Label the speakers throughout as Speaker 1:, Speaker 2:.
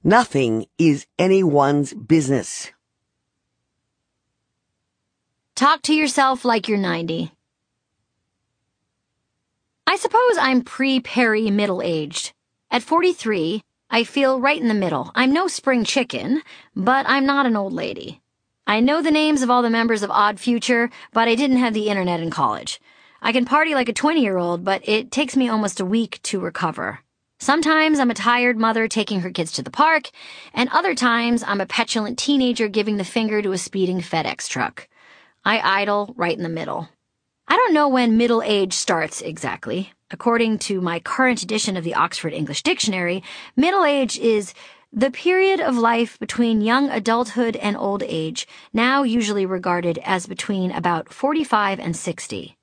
Speaker 1: Nothing is anyone's business.
Speaker 2: Talk to yourself like you're 90. I suppose I'm pre-peri middle-aged. At 43, I feel right in the middle. I'm no spring chicken, but I'm not an old lady. I know the names of all the members of Odd Future, but I didn't have the internet in college. I can party like a 20-year-old, but it takes me almost a week to recover. Sometimes I'm a tired mother taking her kids to the park, and other times I'm a petulant teenager giving the finger to a speeding FedEx truck. I idle right in the middle. I don't know when middle age starts exactly. According to my current edition of the Oxford English Dictionary, middle age is the period of life between young adulthood and old age, now usually regarded as between about 45 and 60.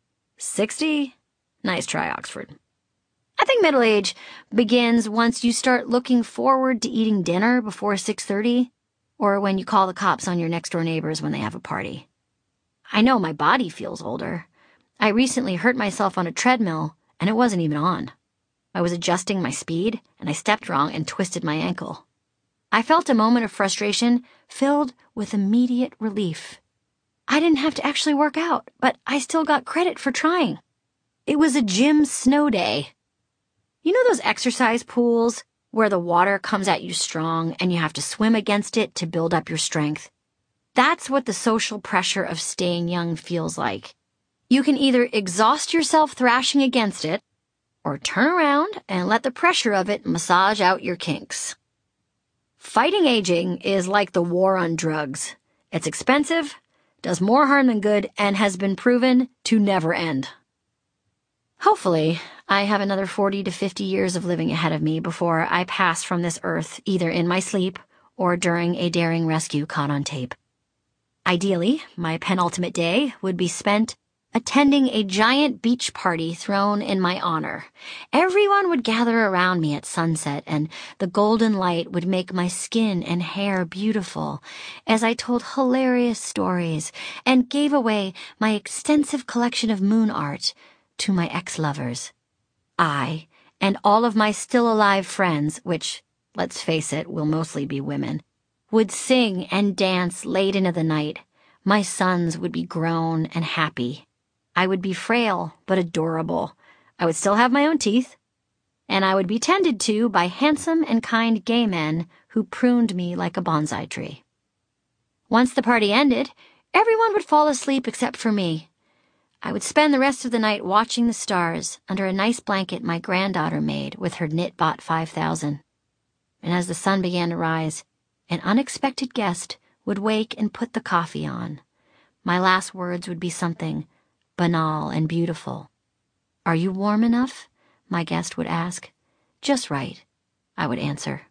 Speaker 2: 60? Nice try, Oxford. I think middle age begins once you start looking forward to eating dinner before 6:30, or when you call the cops on your next-door neighbors when they have a party. I know my body feels older. I recently hurt myself on a treadmill, and it wasn't even on. I was adjusting my speed, and I stepped wrong and twisted my ankle. I felt a moment of frustration filled with immediate relief. I didn't have to actually work out, but I still got credit for trying. It was a gym snow day. You know those exercise pools where the water comes at you strong and you have to swim against it to build up your strength? That's what the social pressure of staying young feels like. You can either exhaust yourself thrashing against it, or turn around and let the pressure of it massage out your kinks. Fighting aging is like the war on drugs. It's expensive, does more harm than good, and has been proven to never end. Hopefully, I have another 40 to 50 years of living ahead of me before I pass from this earth, either in my sleep or during a daring rescue caught on tape. Ideally, my penultimate day would be spent attending a giant beach party thrown in my honor. Everyone would gather around me at sunset, and the golden light would make my skin and hair beautiful as I told hilarious stories and gave away my extensive collection of moon art to my ex-lovers. I, and all of my still-alive friends, which, let's face it, will mostly be women, would sing and dance late into the night. My sons would be grown and happy. I would be frail but adorable. I would still have my own teeth. And I would be tended to by handsome and kind gay men who pruned me like a bonsai tree. Once the party ended, everyone would fall asleep except for me. I would spend the rest of the night watching the stars under a nice blanket my granddaughter made with her Knitbot 5000. And as the sun began to rise, an unexpected guest would wake and put the coffee on. My last words would be something banal and beautiful. "Are you warm enough?" my guest would ask. "Just right," I would answer.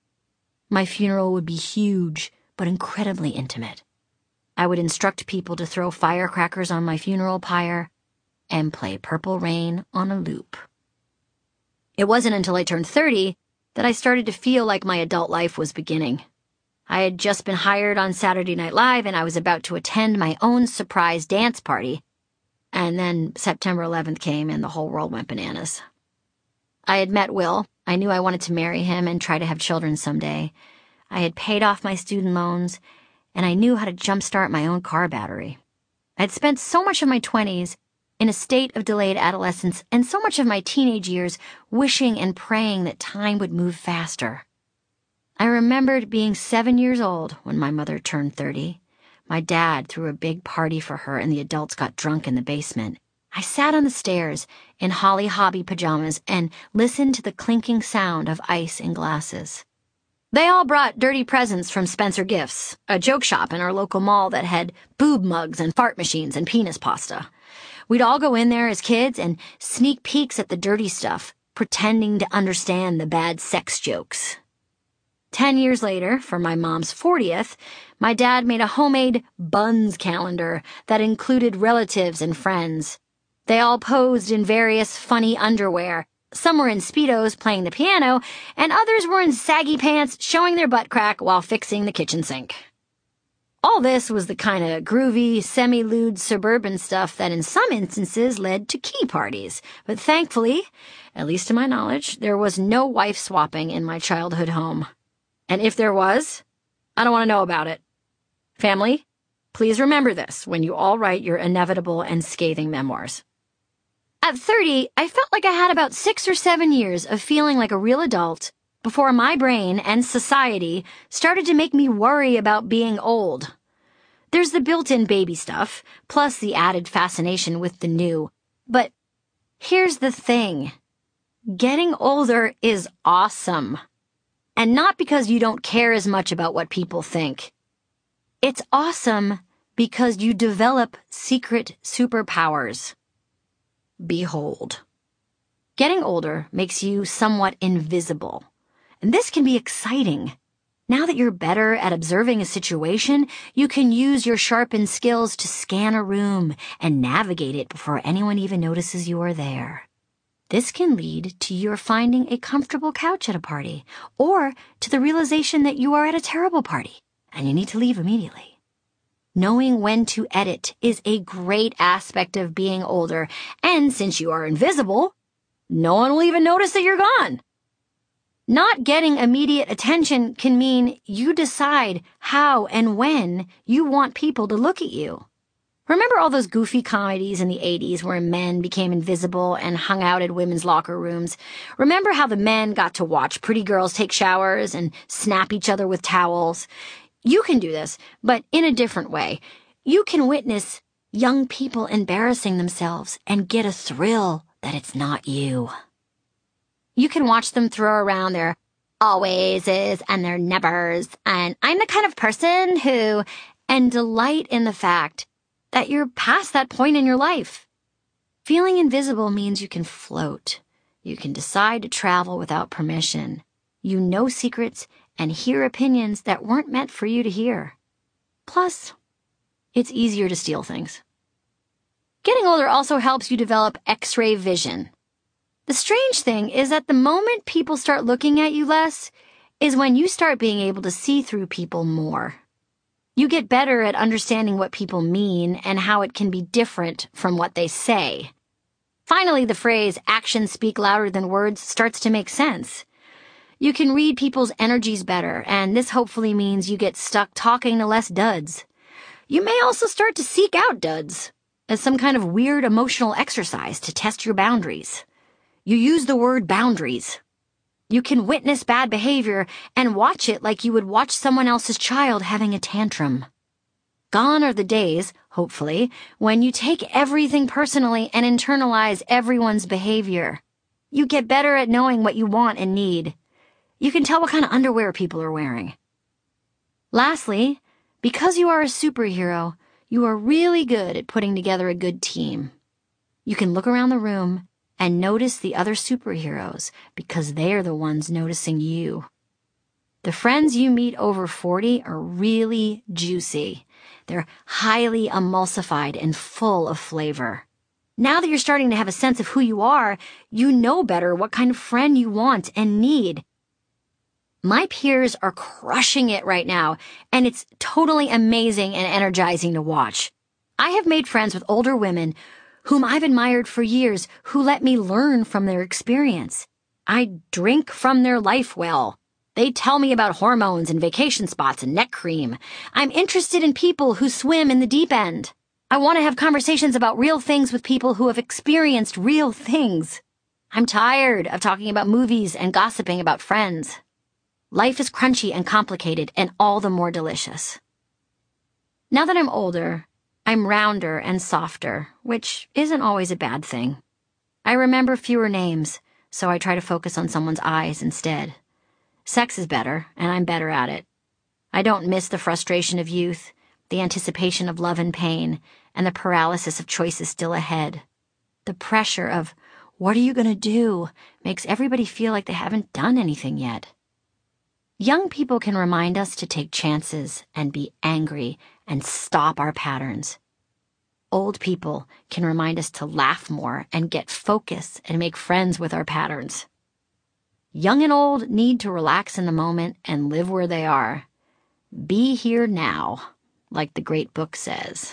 Speaker 2: My funeral would be huge, but incredibly intimate. I would instruct people to throw firecrackers on my funeral pyre and play Purple Rain on a loop. It wasn't until I turned 30 that I started to feel like my adult life was beginning. I had just been hired on Saturday Night Live, and I was about to attend my own surprise dance party. And then September 11th came and the whole world went bananas. I had met Will. I knew I wanted to marry him and try to have children someday. I had paid off my student loans, and I knew how to jumpstart my own car battery. I'd spent so much of my 20s in a state of delayed adolescence and so much of my teenage years wishing and praying that time would move faster. I remembered being 7 years old when my mother turned 30. My dad threw a big party for her and the adults got drunk in the basement. I sat on the stairs in Holly Hobby pajamas and listened to the clinking sound of ice in glasses. They all brought dirty presents from Spencer Gifts, a joke shop in our local mall that had boob mugs and fart machines and penis pasta. We'd all go in there as kids and sneak peeks at the dirty stuff, pretending to understand the bad sex jokes. 10 years later, for my mom's 40th, my dad made a homemade buns calendar that included relatives and friends. They all posed in various funny underwear. Some were in Speedos playing the piano, and others were in saggy pants showing their butt crack while fixing the kitchen sink. All this was the kind of groovy, semi-lewd suburban stuff that in some instances led to key parties. But thankfully, at least to my knowledge, there was no wife swapping in my childhood home. And if there was, I don't want to know about it. Family, please remember this when you all write your inevitable and scathing memoirs. At 30, I felt like I had about 6 or 7 years of feeling like a real adult before my brain and society started to make me worry about being old. There's the built-in baby stuff, plus the added fascination with the new. But here's the thing. Getting older is awesome. And not because you don't care as much about what people think. It's awesome because you develop secret superpowers. Behold. Getting older makes you somewhat invisible. And this can be exciting. Now that you're better at observing a situation, you can use your sharpened skills to scan a room and navigate it before anyone even notices you are there. This can lead to your finding a comfortable couch at a party, or to the realization that you are at a terrible party and you need to leave immediately. Knowing when to edit is a great aspect of being older, and since you are invisible, no one will even notice that you're gone. Not getting immediate attention can mean you decide how and when you want people to look at you. Remember all those goofy comedies in the 80s where men became invisible and hung out in women's locker rooms? Remember how the men got to watch pretty girls take showers and snap each other with towels? You can do this, but in a different way. You can witness young people embarrassing themselves and get a thrill that it's not you. You can watch them throw around their alwayses and their nevers, and I'm the kind of person who, and delight in the fact that you're past that point in your life. Feeling invisible means you can float. You can decide to travel without permission. You know secrets and hear opinions that weren't meant for you to hear. Plus, it's easier to steal things. Getting older also helps you develop X-ray vision. The strange thing is that the moment people start looking at you less is when you start being able to see through people more. You get better at understanding what people mean and how it can be different from what they say. Finally, the phrase, actions speak louder than words, starts to make sense. You can read people's energies better, and this hopefully means you get stuck talking to less duds. You may also start to seek out duds as some kind of weird emotional exercise to test your boundaries. You use the word boundaries. You can witness bad behavior and watch it like you would watch someone else's child having a tantrum. Gone are the days, hopefully, when you take everything personally and internalize everyone's behavior. You get better at knowing what you want and need. You can tell what kind of underwear people are wearing. Lastly, because you are a superhero, you are really good at putting together a good team. You can look around the room and notice the other superheroes because they are the ones noticing you. The friends you meet over 40 are really juicy. They're highly emulsified and full of flavor. Now that you're starting to have a sense of who you are, you know better what kind of friend you want and need. My peers are crushing it right now, and it's totally amazing and energizing to watch. I have made friends with older women whom I've admired for years, who let me learn from their experience. I drink from their life well. They tell me about hormones and vacation spots and neck cream. I'm interested in people who swim in the deep end. I want to have conversations about real things with people who have experienced real things. I'm tired of talking about movies and gossiping about friends. Life is crunchy and complicated and all the more delicious. Now that I'm older, I'm rounder and softer, which isn't always a bad thing. I remember fewer names, so I try to focus on someone's eyes instead. Sex is better, and I'm better at it. I don't miss the frustration of youth, the anticipation of love and pain, and the paralysis of choices still ahead. The pressure of, what are you going to do, makes everybody feel like they haven't done anything yet. Young people can remind us to take chances and be angry and stop our patterns. Old people can remind us to laugh more and get focus and make friends with our patterns. Young and old need to relax in the moment and live where they are. Be here now, like the great book says.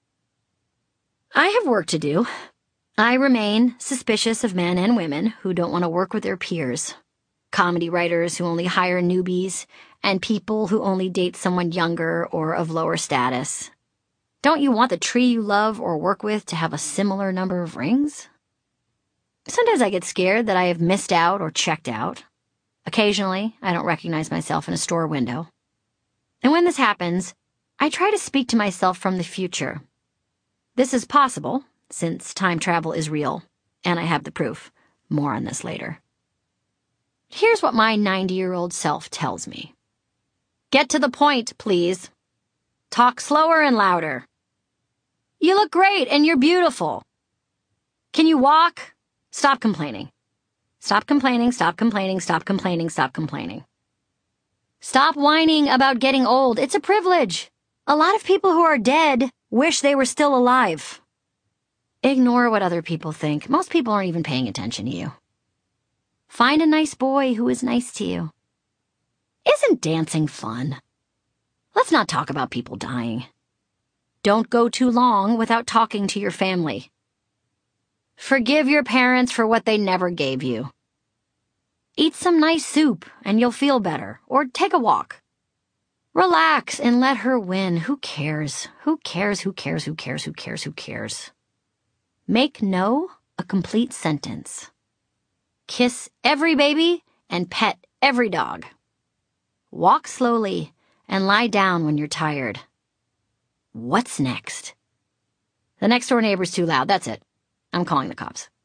Speaker 2: I have work to do. I remain suspicious of men and women who don't want to work with their peers. comedy writers who only hire newbies, and people who only date someone younger or of lower status. Don't you want the tree you love or work with to have a similar number of rings? Sometimes I get scared that I have missed out or checked out. Occasionally, I don't recognize myself in a store window. And when this happens, I try to speak to myself from the future. This is possible, since time travel is real, and I have the proof. More on this later. Here's what my 90-year-old self tells me. Get to the point, please. Talk slower and louder. You look great and you're beautiful. Can you walk? Stop complaining. Stop complaining, stop complaining, stop complaining, stop complaining. Stop whining about getting old. It's a privilege. A lot of people who are dead wish they were still alive. Ignore what other people think. Most people aren't even paying attention to you. Find a nice boy who is nice to you. Isn't dancing fun? Let's not talk about people dying. Don't go too long without talking to your family. Forgive your parents for what they never gave you. Eat some nice soup and you'll feel better, or take a walk. Relax and let her win. Who cares? Who cares? Who cares? Who cares? Who cares? Who cares? Make no a complete sentence. Kiss every baby and pet every dog. Walk slowly and lie down when you're tired. What's next? The next door neighbor's too loud. That's it. I'm calling the cops.